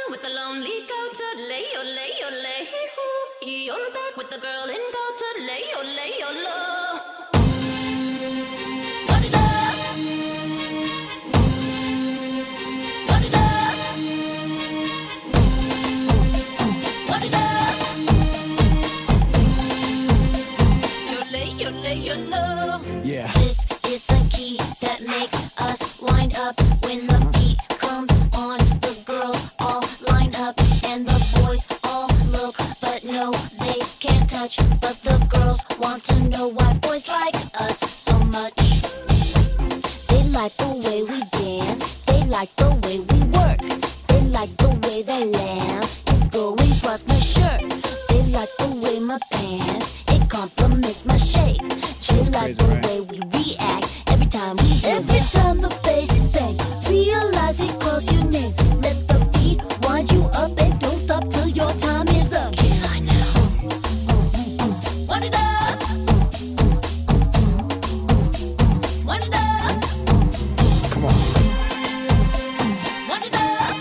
with the lonely goat, lay, oh, lay, oh, lay, hoo. You're back with the girl in goat, lay, oh, lay, oh, low. What it up? What it up? What it up? You lay, you low. Yeah. This is the key that makes us wind up when the beat comes on. The girls all line up and the boys all look, but no, they can't touch. But the girls want to know why boys like us so much. They like the way we dance, they like the way we work, they like the way that lamb is going across my shirt. They like the way my pants, it compliments my shape. They like the way we react every time we hear every time the bass bang, realize it calls your name. Let the beat wind you up and don't stop till your time is up. Can I now? What it up? What it up? Come on. What it up?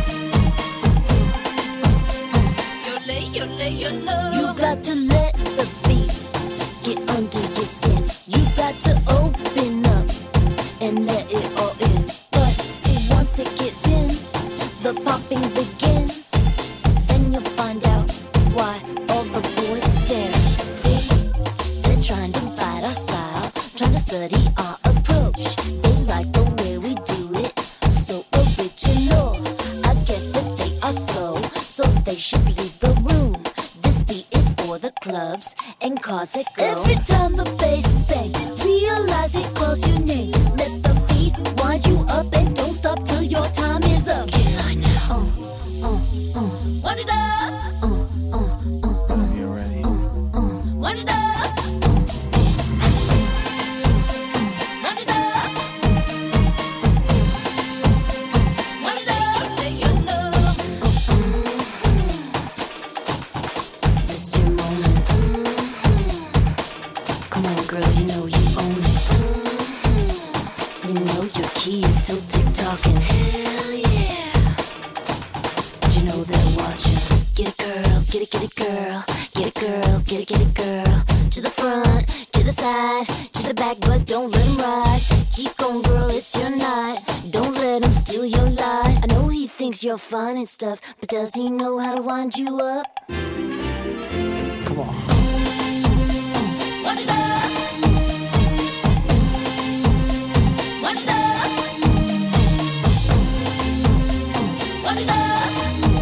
You lay, you low. You got to let the beat get under your skin. You got to open up and let it all in. But see, once it gets in, the popping begins. Then you'll find out why all the boys stare. See, they're trying to fight our style, trying to study our approach. They like the way we do it, so original. I guess that they are slow, so they should leave the room. This beat is for the clubs and cars that go. Every time the bass bang, realize it calls your name. Let the beat wind you up and don't stop till your time is up. Can I now? What it up? You ready? What it up? What it up? What it up? Lay, you low. This is your moment. Come on, girl, you know you own it. You know your key is still tick-tocking. Hell yeah. But you know they're watching. Get it, girl, get it, get it, girl. Get it, girl, get it, girl. To the front, to the side, to the back, but don't let him ride. Keep going, girl, it's your night. Don't let him steal your light. I know he thinks you're fine and stuff, but does he know how to wind you up? Come on. What it up? What it up? What it up?